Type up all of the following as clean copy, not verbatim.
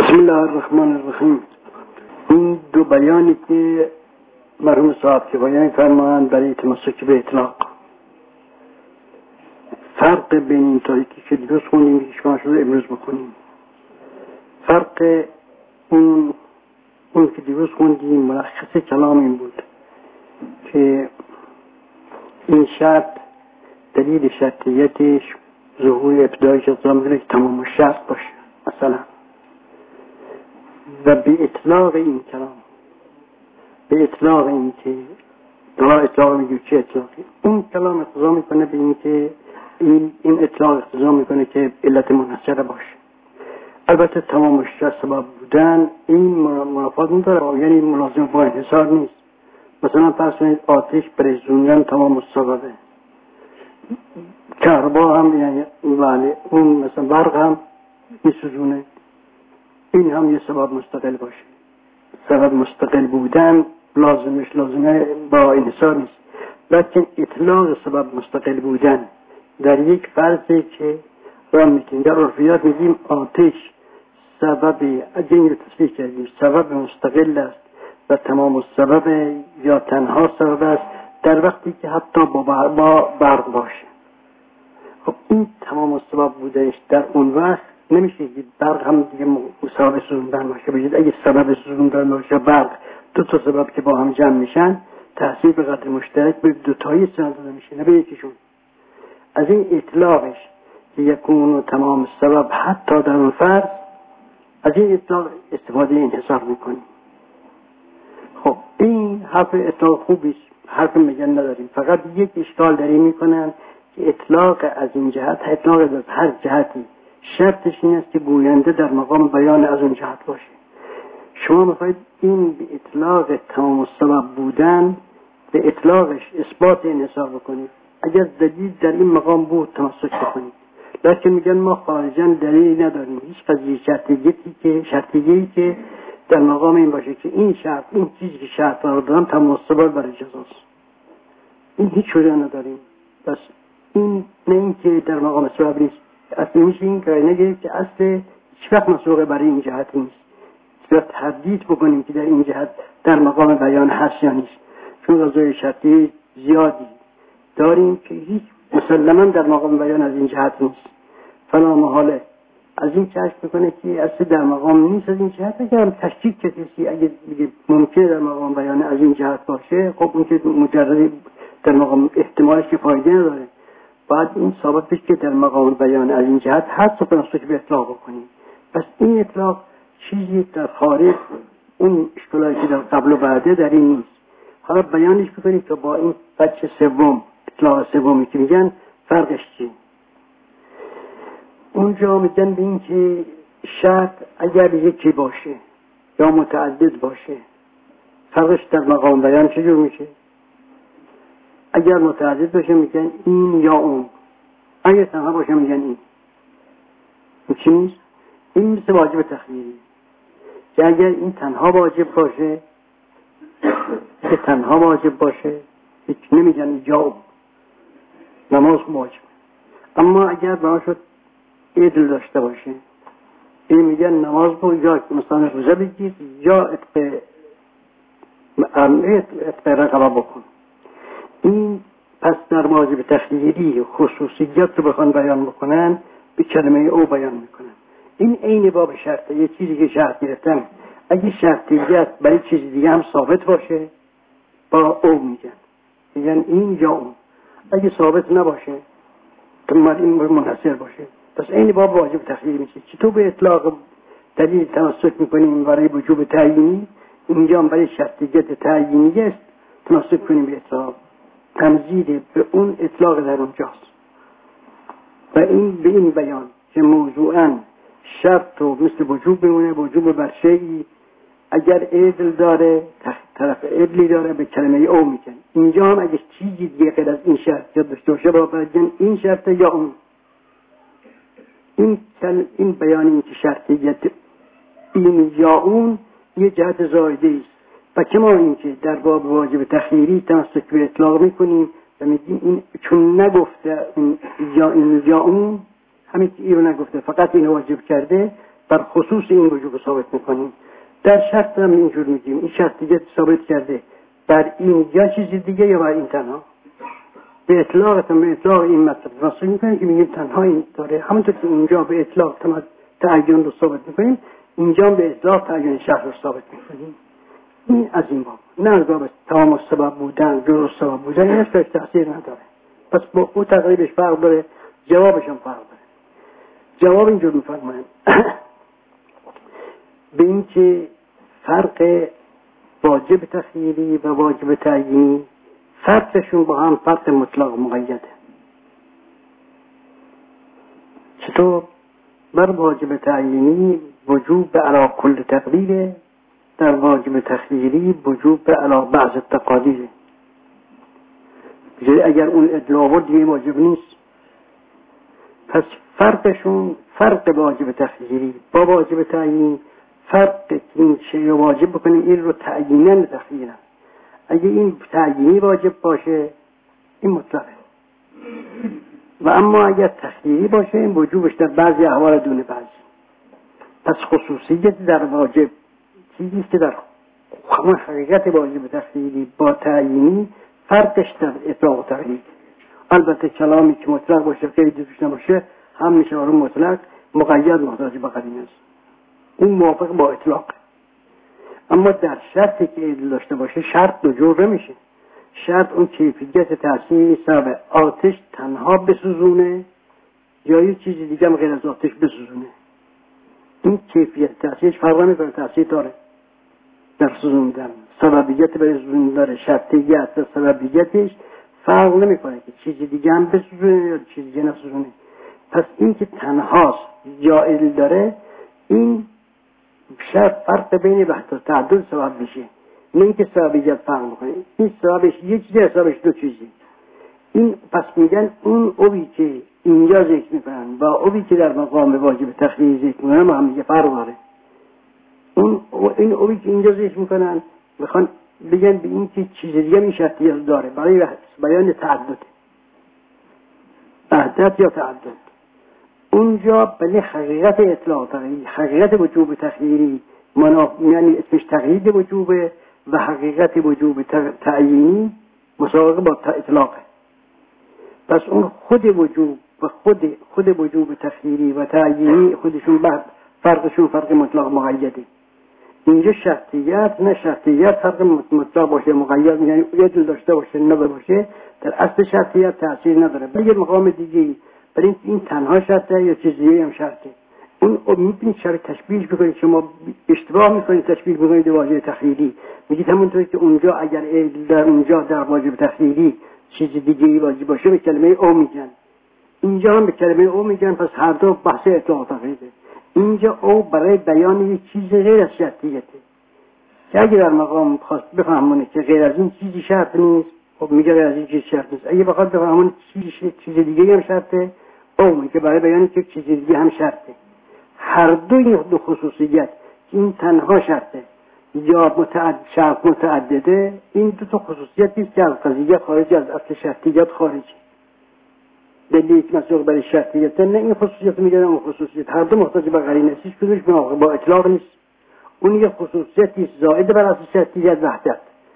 بسم الله الرحمن الرحیم. این دو بیانی که مرحوم صاحب که بیان فرمایند برای تمسک به اطلاق، فرق بین این تاریکی که دیروز خوندیم که اشکال شده امروز بکنیم، فرق اون که دیروز خوندیم ملخص کلام این بود که این شرط دلیل شرطیتش ظهور ابتدایش از زمانه که تمام شرط باشه مثلا، و به اطلاق این کلام، به اطلاق این که دلا اطلاق میگه چه اطلاقی، اون کلام اقتضا میکنه به این که این اطلاق اقتضا میکنه که علت منحصره باشه. البته تمام شرط سبب بودن این منافات نداره، یعنی ملازم با انحصار نیست. مثلا فرض کنید آتش برای سوزوندن تمام سببه، کهربا هم یعنی بله اون مثلا برق هم میسوزونه، این هم یه سبب مستقل باشه. سبب مستقل بودن لازمه با انحصار نیست، لیکن اطلاق سبب مستقل بودن در یک فرضی که را میکنیم در عرفیات میگیم آتش سبب اجنی رو تصریح کردیم سبب مستقل است و تمام سبب یا تنها سبب است در وقتی که حتی با برق باشه. خب این تمام سبب بودنش در اون وقت نمیشه که برق هم دیگه سبب سوزوندن باشه. بگید اگه سبب سوزوندن باشه برق، دو تا سبب که با هم جمع میشن تأثیر به قدر مشترک به دوتایی سبب داده میشه، نه به یکیشون. از این اطلاقش که یکون تمام سبب حتی در اون فرض، از این اطلاق استفاده انحصار میکنیم. خب این حرف اطلاق خوبیست، حرف میگن نداریم، فقط یک اشکال داری میکنن که اطلاق از این جهت، اطلاق از هر جهتی شرطش این است که گوینده در مقام بیان از اون جهت باشه. شما میخواید این به اطلاق تمام سبب بودن به اطلاقش اثبات انحصار بکنید. اگر دلیل در این مقام بود تمسک بکنید، لیکن میگن ما خارجاً دلیل نداریم، هیچ قضیه شرطیه‌ای که در مقام این باشه که این شرط، این چیزی که شرط را دارم تمام سبب برای جزاست. این هیچ وجه نداریم. بس این نه این که در مقام سبب نیست، اصلا میشه این که نگه که اصل هیچ وقت مسوقه برای این جهت نیست. باید تردید بکنیم که در این جهت در مقام بیان هست یا نیست، چون قضای شرطی زیادی داریم که هیچ مسلماً در مقام بیان از این جهت نیست. فلا محاله از این کشف میکنه که اصل در مقام نیست از این جهت. اگر هم تشکیک کسی اگه ممکنه در مقام بیان از این جهت باشه، خب اون که مجرد در مقام احتمالش که فایده نداره، بعد این ثابت بشه که در مقام بیان از این جهت هست و تمسک به اطلاق بکنیم. پس این اطلاق چیزی در خارج اون اشکالی که در قبل و بعده در این نیست. حالا بیانش بکنیم که با این بچه سوم، اطلاق سومی که میگن فرقش چیه. اونجا میگن به این که شرط اگر یکی باشه یا متعدد باشه فرقش در مقام بیان چجور میشه؟ اگر متعدد باشه میگن این یا اون، اگر تنها باشه میگن این. این چی نیست؟ این مثل واجب تخییری که اگر این تنها واجب باشه که تنها واجب باشه هیچ نمیگن یا اون، نماز واجب. اما اگر برای شد عدل داشته باشه این میگن نماز بود یا مثلا روزه بگیر یا اتقه رقبه بکن. این پس در واجب تخییری خصوصیت رو بخوان بیان بکنن به کلمه او بیان میکنن. این عین باب شرطه، یه چیزی که شرط گرفتن اگه شرطیت برای چیز دیگه هم ثابت باشه با او میگن این یا اون. اگه ثابت نباشه که این منحصر باشه پس عین باب واجب تخییری میشه. چطور به اطلاق دلیل تمسک میکنیم برای وجوب تعیینی، اینجا هم برای شرطیت تعیینی است تمسک کنیم به اطلاق، تمزید به اون اطلاق در اونجاست. و این به این بیان که موضوعاً شرط و مثل وجوب بمونه، وجوب بر شیئی اگر عدل داره طرف عدلی داره به کلمه او میگن. اینجا هم اگه چیزی دیگه غیر از این شرط یا داشته باشه باید این شرطه یا اون. این بیان این که شرطیت این یا اون یه جهت زایده است. و کما این که در باب واجب تخییری تمسک به اطلاق میکنیم و میگیم این چون نگفته این یا اون، همین که این رو نگفته فقط این واجب کرده، بر خصوص این وجوب ثابت میکنیم. در شرط هم اینجور میگیم این شرط دیگه ثابت کرده بر این یا چیزی دیگه یا بر این تنها. به اطلاق این مطلب راست میکنیم که میگیم تنها این داره. همونطور که اونجا به اطلاق تعین رو ثابت میکنیم، اینجا به اطلاق تعین شرط رو ثابت میکنیم. این از این باب. نه از باب تمام سبب بودن، جزء سبب بودن، این هیچ تأثیر نداره. پس با او تقریبش فرق داره، جوابش هم فرق داره. جواب اینجور میفرماییم به این که فرق واجب تخییری و واجب تعیینی فرقشون با هم فرق مطلق و مقیده. چطور؟ بر واجب تعیینی وجوب علی کل تقدیره، در واجب تخییری وجوب علی بعض التقادیره. اگر اون ادعا بود دیگه واجب نیست. پس فرقشون فرق واجب تخییری با واجب تعیینی فرق این شیء واجب بکنیم این رو تعیینا تخییرا. اگه این تعیینی واجب باشه این مطلقه، و اما اگر تخییری باشه این وجوبش در بعضی احوال دون بعضی. پس خصوصیت در واجب چیزی که در حقیقت واجب تخییری با تعیینی فرقش در اطلاق و تقیید. البته کلامی که مطلق باشه قیدی توش نباشه هم میشه رو مطلق، مقید محتاج به قرینه است، اون موافق با اطلاق. اما در شرطی که علت داشته باشه شرط دو جور میشه. شرط اون کیفیت تأثیر سبب آتش تنها بسوزونه یا یه چیزی دیگه هم غیر از آتش بسوزونه. این کیفیت تأثیرش فرق نمیکنه، تأثیر داره در سوزوندن، سببیت برای سوزوندن داره، شرطیت و سببیتش فرق نمیکنه که چیزی دیگه هم بسوزونه یا چیزی دیگه نسوزونه. پس این که تنهاست یا علت داره این شرط فرق بین بحث و تعدد سبب میشه، نه اینکه سببیت فرق میکنه. این سببش یه چیزی، حسابش دو چیزی. این پس میگن اون اوی که اینجا ذکر میکنن با اوی که در مقام واجب تخییر ذکر میکنن با هم دیگه فرق داره. این اوی که اینجا ذکر میکنن میخوان بگن به این که چیز دیگه این شرطیت داره برای بیان تعدد، وحدت یا تعدد. اونجا بله حقیقت اطلاق تغییری، حقیقت وجوب تخییری یعنی اسمش تقیید وجوبه و حقیقت وجوب تعیینی مسابقه با اطلاقه. پس اون خود وجوب و خود وجوب تخییری و تعیینی خودشون فرقشون فرق مطلق مقیده. اینجا شرطیت نه شرطیت فرق مطلق باشه مقید، یعنی یه دل داشته باشه نه باشه در اصل شرطیت تأثیر نداره. بلکه مقام دیگه برای این تنها شرطه یا چیزی هم شرطه. اون میتونید شرط تشبیه بکنید، شما اشتباه میکنید تشبیه بکنید واجب تخییری. میگید همونطوری که اونجا اگر در اونجا در واجب تخییری چیز دیگه واجب باشه به کلمه او میگن، اینجا هم به کلمه او میگن. پس هر دو بحث اطلاق تقییده. اینجا او برای بیان یک چیز غیر از شرطیته که اگر در مقام خواست بفهمونه که غیر از این چیزی شرط نیست، خب میگه غیر از این چیز شرط نیست. اگه بخواد بفهمونه چیز دیگه هم شرطه، او میگه برای بیان که چیز دیگه هم شرطه. هر دو این دو خصوصیت، این تنها شرطه یا شرط متعدده، این دو تا خصوصیتی است که از قضیه خارج از اصل شرطیت خارجه. دلیل یک مسئول برای شرطیت نه این خصوصیت میگن اون خصوصیت، هر دو محتاج به قرینه است، کدومش با اطلاق نیست. اون یک خصوصیتی زائد بر اصل شرطیت وحدت،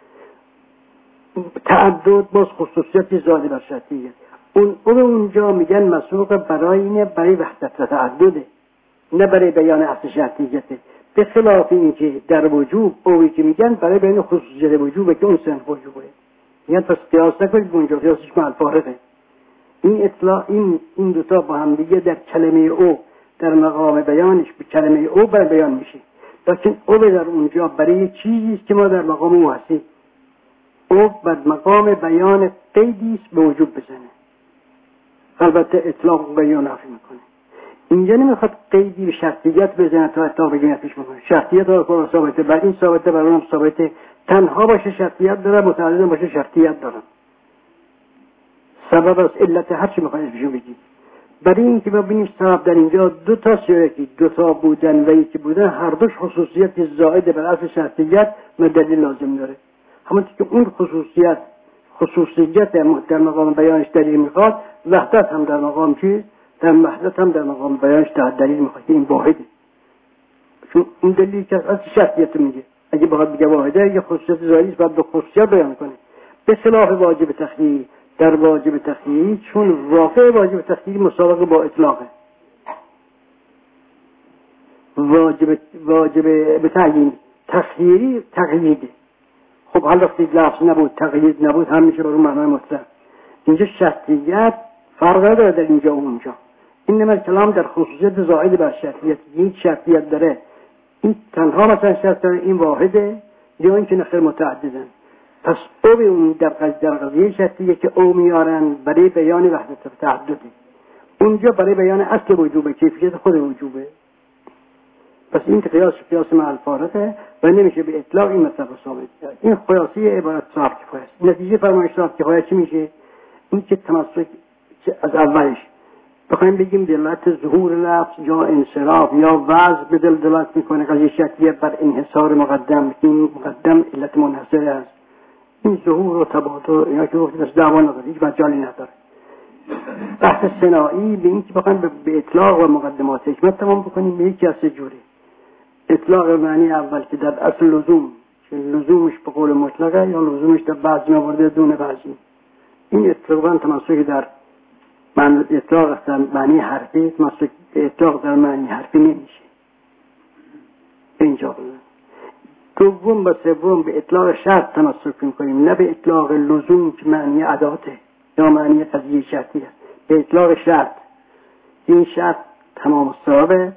تعدد باز خصوصیتی زائد بر شرطیت. اونجا میگن مسئول برای وحدت و تعدده، نه برای بیان اصل شرطیته. به خلاف اینکه در وجوب اوی که میگن برای بیان خصوصیت وجوبه که اون صنف وجوبه. میگن پس قیاس نکنید اونجا، قیاسش مع الفارقه. این اطلاع این دو تا با هم دیگه در کلمه او در مقام بیانش به کلمه او بر بیان میشه، لیکن او در اونجا برای چیزی است که ما در مقام او هستیم. او بر مقام بیان قیدی است به وجوب بزنه، البته اطلاق بیان نافی میکنه. اینجا نمیخواد قیدی به شرطیت بزنه تا اطلاق بگیره پیش میکنه. شرطیت ها ثابته، بر این ثابته بر اونم ثابته، تنها باشه شرطیت داره، متعدد باشه شرطیت داره. سبب از علت هر چی میخواید بهشون بگید. برای اینکه ما ببینیم سبب در اینجا دو تا یکی دو تا بودن و یکی بودن هر دوش خصوصیت زائد بر اصل شرطیت و دلیل لازم داره. همونطور که اون خصوصیت در مقام بیانش دلیل میخواد، وحدت هم در مقام چیز در وحدت هم در مقام بیانش دلیل میخواد. این واحده. چون این دلیلی که از شرطیت میگه. اگه بخواد بگه واحده یه خصوصیت ظاهری است، باید به خصوصیت بیان کنه. به خلاف واجب تخییری، در واجب تخییری چون واقع واجب تخییری مسابقه با اطلاقه، واجب به تعیین، تخییری تقییده. خب حالا وقتی لفظ نبود، تقیید نبود، هم میشه برای معنای مطلق. اینجا شرطیت فرق نداره در اینجا و اونجا. اینما کلام در خصوصیت زائد بر شرطیت. این شرطیت داره، این تنها مثلا شرط داره، این واحده، یا این که نخیر متعددن. پس او به اون در قضیه شرطیه که او میارن برای بیان وحدت تعددی، اونجا برای بیان اصل وجوبه، کیفیت خود وجوبه. پس این قیاس مع الفارقه و نمیشه به اطلاق این مطلب ثابت کرد. این خلاصه عبارت صاحب کفایه است. نتیجه فرمایش صاحب کفایه چی میشه؟ این که تمسک از اولش بخوایم بگیم دلالت ظهور لفظ یا انصراف یا وضع به دلالت میکنه، قضیه شرطیه بر انحصار مقدم، این مقدم علت منحصر است. این ظهور و تبادل اینا که گفتیم از دعوا نداره، هیچ مجالی نداره. بحث صناعی به این که بخوایم به اطلاق و مقدمات حکمت تمام بکنیم به یکی از سه جوره. اطلاق معنی اول که در اصل لزوم، که لزومش به قول مطلقه یا لزومش در بعضی موارد دون بعضی. این اطلاقاً تمسک در اطلاق در معنی حرفی، تمسک به اطلاق در معنی حرفی نمیشه. اینجا بود. دوم و سوم به اطلاق شرط تمسک می‌کنیم، نه به اطلاق لزوم که معنی اداته یا معنی قضیه شرطی است. به اطلاق شرط. این شرط تمام الصوابه،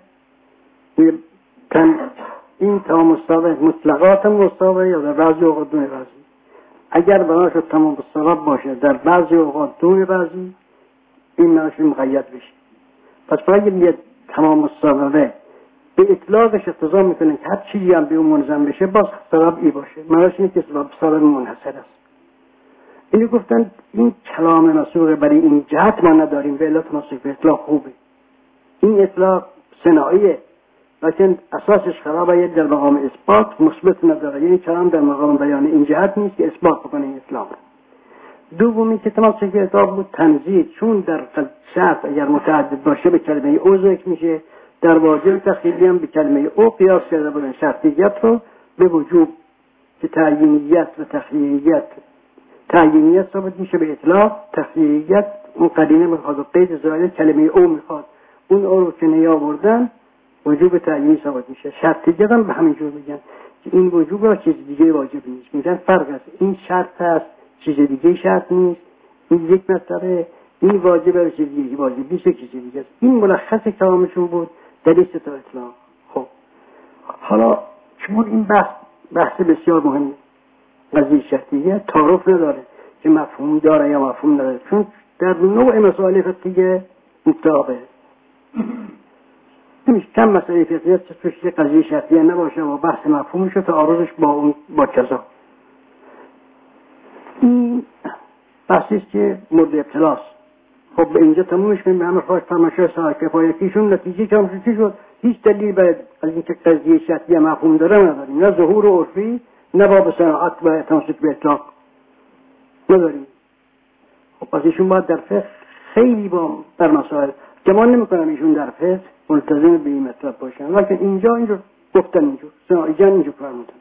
این تمام الصوابه مطلقات مصابه یا در بعضی اوقات دون بعضی. اگر بناش تمام الصواب باشه در بعضی اوقات دون بعضی، این معنیش مقید بشه. پس باید تمام الصوابه به اطلاقش اقتضا میکنه که هر چیزی هم به اون منظم بشه باز سبب ای باشه. معنیش اینه که سبب منحصر است. اینو گفتن این کلام مسوق برای این جهت ما نداریم و الا تمسک به اطلاق خوبه. این اطلاق صناعیه لیکن اساسش خرابه، یک در مقام اثبات مثبت نداره، یعنی کلام در مقام بیان این جهت نیست که اثبات بکنه این اطلاق. دومی که تمسک به اطلاق بود تنزیه، چون در شرط اگر متعدد باشه به کلمه او ذکر میشه، در واجب تخیلی هم به کلمه او قیاس کرده بودن شرطیت رو به وجوب که تعیینیت و تخییریت. تعیینیت ثابت میشه به اطلاق، تخییریت اون قرینه میخواد و قید زائد کلمه او میخواد، اون او رو که نیاوردن وجوب تعیینی ثابت میشه. شرطیت هم به همین جور میگن که این وجوب را چیز دیگه واجب نیست. میگن فرق است، این شرط است چیز دیگه شرط نیست، این یک مسئله، این واجب را چیز دیگه واجب نیست چیز دیگه است. این ملخص کلامشون بود در لیست تا اطلاق. خب حالا چون این بحث بسیار مهمه، قضیه شرطیه تعارف نداره که مفهوم داره یا مفهوم نداره، چون در نوع مسائل فقهی متعارفه. نمیشه کم مسئله فقهی توش قضیه شرطیه نباشه و بحث مفهومش و تعارضش با کذا. این بحثیست که مورد ابتلاست. خب به اینجا تمومش کنیم. به همه خواهش فرمایش‌های صاحب کفایتیشون نتیجه که همشون چی شد؟ هیچ دلیل باید از اینکه قضیه شرطیه مفهوم داره نداریم، نه ظهور و عرفی نه باب صناعت و تمسک به اطلاق نداریم. خب پس ایشون باید در فقه خیلی با در مسائل گمان نمی‌کنم ایشون در فقه ملتزم به این مطلب باشن، لیکن اینجا گفتن اینجور صناعی‌جان اینجور فرمودن.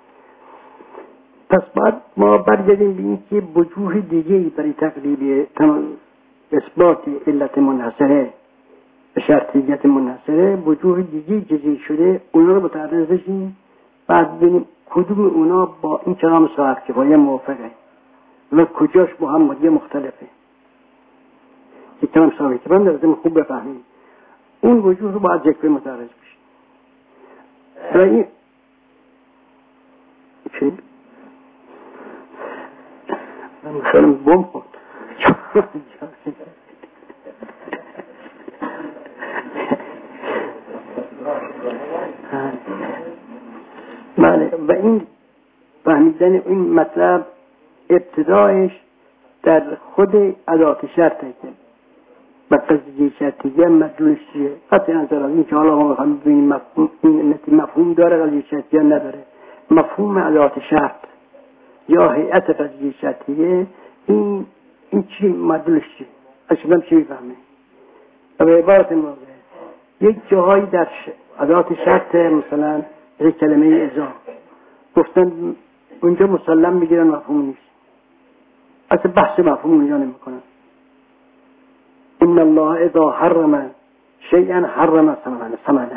پس بعد ما برگردیم به این که وجوه دیگه‌ای برای تقریب اثبات علت منحصره به شرطیت منحصره، وجوه دیگه جزئی شده، اونا رو متعرض بشیم، بعد ببینیم کدوم اونا با این کلام صاحب کفایه موافقه و کجاش با هم مختلفه. که کلام صاحب کفایه لازم خوب بفهمیم. اون وجوه رو باید ذکر متعرض بشیم. و این چی؟ من خیلی بوم خود بله. و این فهمیدن این مطلب ابتدایش در خود ادات شرطه که و قضیه شرطیه مدلولش چیه. قطع نظر از این که حالا ما بخواهیم ببینیم مفهوم داره قضیه شرطیه نداره، مفهوم ادات شرط یا هیئت قضیه شرطیه این چی مدلولش چیه، اشبام چی بفهمه. و به عبارت موضوع یک جاهایی در ادات شرط مثلا یک کلمه ازا گفتن اونجا مسلم میگیرن مفهوم نیست، اصلا بحث مفهوم اونجا نمیکنن. ان الله اذا حرم شیئا حرم ثمنه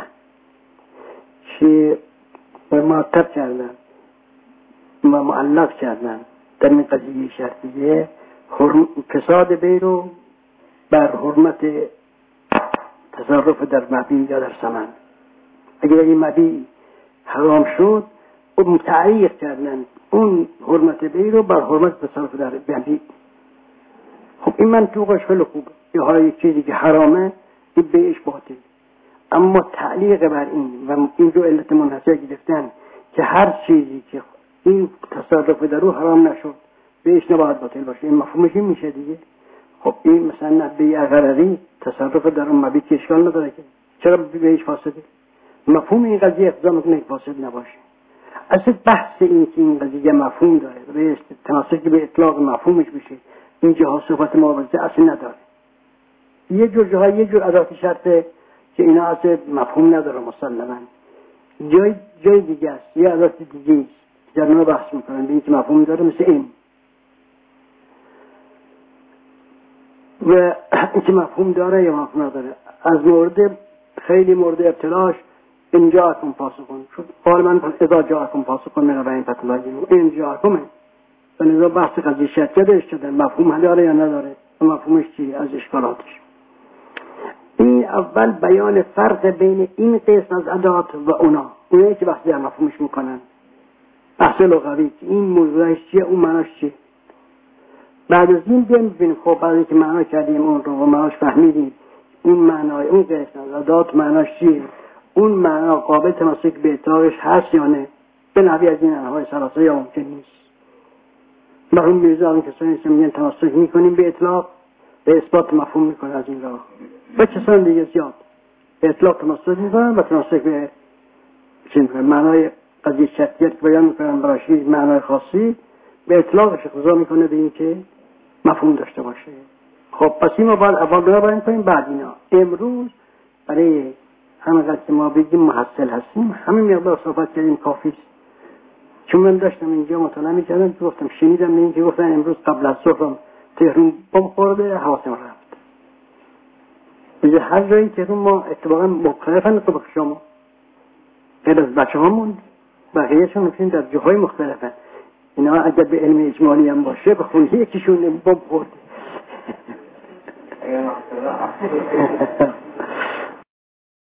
چی معطب کردن و معلق کردن در این قضیه شرطیه فساد بی رو بر حرمت تصرف در مبیع یا در ثمن. اگر این مبیع حرام شد اون تعلیق کردن اون حرمت بی رو بر حرمت تصرف در مبیع. خب این منطوقش خیلی خوبه، یه حالا یک چیزی که حرامه این بیعش باطل، اما تعلیق بر این و این رو علت منحصر گرفتن که هر چیزی که این تصرف در رو حرام نشد بیعش نباید باطل باشه، این مفهومش این میشه دیگه. خب این مثلا بیع غرضی تصرف در اون مبیع که اشکال نداره که چرا بیعش فاسده؟ مفهوم این قضیه اقتضا میکنه که فاسد نباشه. اصلا بحث این که این قضیه مفهوم داره به تناسب که به اطلاق مفهومش بشه اینجا صفت معاوضه اصلا نداره. یه جور جاها یه جور ادات شرطه که اینا اصلا مفهوم نداره مسلماً، جای دیگه است یه ادات دیگه است در اونها بحث میکنن به این که مفهوم داره، مثل این و این که مفهوم داره یا مفهوم نداره. از مورد خیلی مورد ابتلاش این جاءکم فاسقون شد، قال من اذا جاءکم فاسقون من نبأ فتبینوا، این جاءکمه و نظام بحث قضیه شرطیه درش شدن مفهوم داره یا نداره و مفهومش چی از اشکالاتش. این اول بیان فرق بین این قسم از ادات و اونایی که بحث در مفهومش میکنن، بحث لغوی این موضوعش چیه اون معناش چیه. بعد از این ببینیم خب بعد اینکه معنا کردیم اون رو و معناش فهمیدیم اون معنای اون قسم از ادات معناش چیه، اون معنا قابل تمسک به اطلاقش هست یا نه، به نحوی از این انواع ثلاثه یا ممکن نیست. مرحوم میرزا اون کسانی که میگن تمسک میکنیم به اطلاق به اثبات مفهوم میکنه از این راه و کسان دیگه زیاد به اطلاق تمسک میکنن و تمسک به معنای قضیه شرطیت که بیان میکنن براشی معنای خاصی به اطلاقش اقتضا میکنه به این که مفهوم داشته باشه. خب پس این ما باید اول بیان کنیم بعد اینا. امروز برای همینقدر که ما بگیم محصل هستیم همین مقدار صحبت کردیم کافی است. چون من داشتم اینجا مطالعه میکردم گفتم شنیدم این که گفتن امروز قبل از صبح تهران بم خورده حواسم رفت. به هر جایی تهران ما اتفاقا مختلفن طبق شما غیر از بچه هامون بقیهشون میکنیم در جاهای مختلفن. اینا اگر به علم اجمالی هم باشه به خونه یکیشون بم خورده